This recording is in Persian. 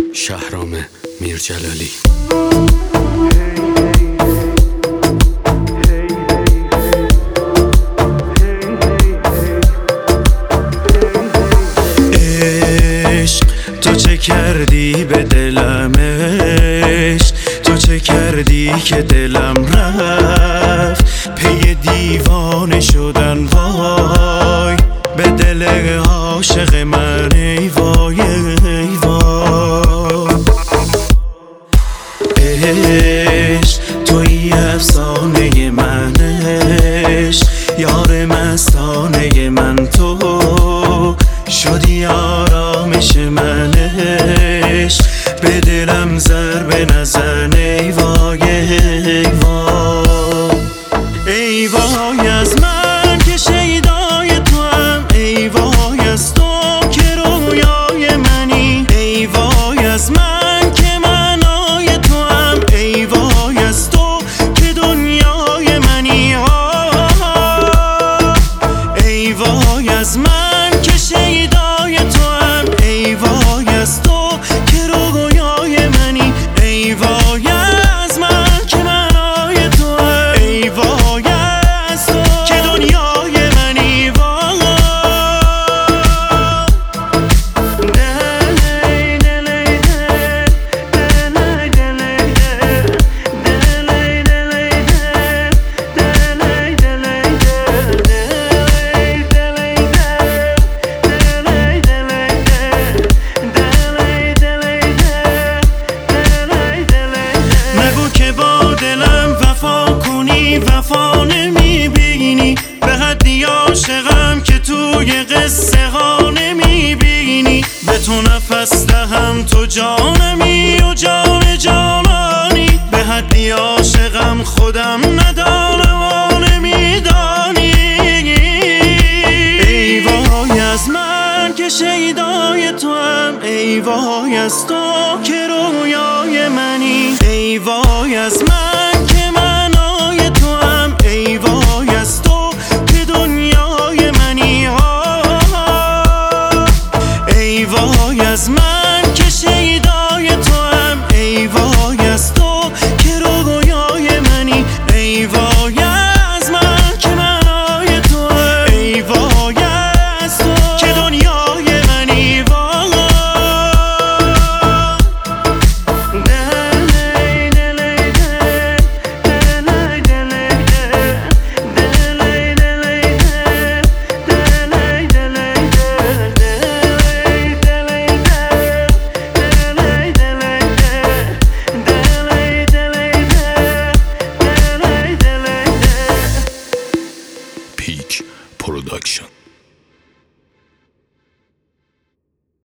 شهرام میرجلالی. عشق تو چه کردی به دلم، عشق تو چه کردی که دلم رفت پی دیوانه شدن. وای به دل عاشق من، ای وای ای وای. عشق توی افسانه من، عشق یار مستانه من، تو شدی آرامش من. عشق به دلم ضربه نزن، ای وای ای وای. ای وای از من که شیدای توام، ای وای از تو که رویای منی، ای وای از من که معنای توام، ای وای از تو که دنیای منی. ای وای از من که شیدای توام، ای وای از تو که رویای منی، ای وای از من که معنای توام، ای وای از تو که دنیای منی. نگو که با دلم وفا کنی، وفا نمیبینی، به حدی عاشقم که توی قصه ها نمیبینی. به تو نفس دهم تو جانمی و جان جانانی، به حدی عاشقم خودم ندانم و نمیدانی. ای وای از من که شیدای توام، ای وای از تو که رویای منی، ای وای از من که معنای توام، ای وای از تو که دنیای منی. ای وای از من که شیدای توام، ای وای از تو که رویای منی، ای وای از من که معنای توام، ای وای از تو که دنیای منی. پیک پروداکشن.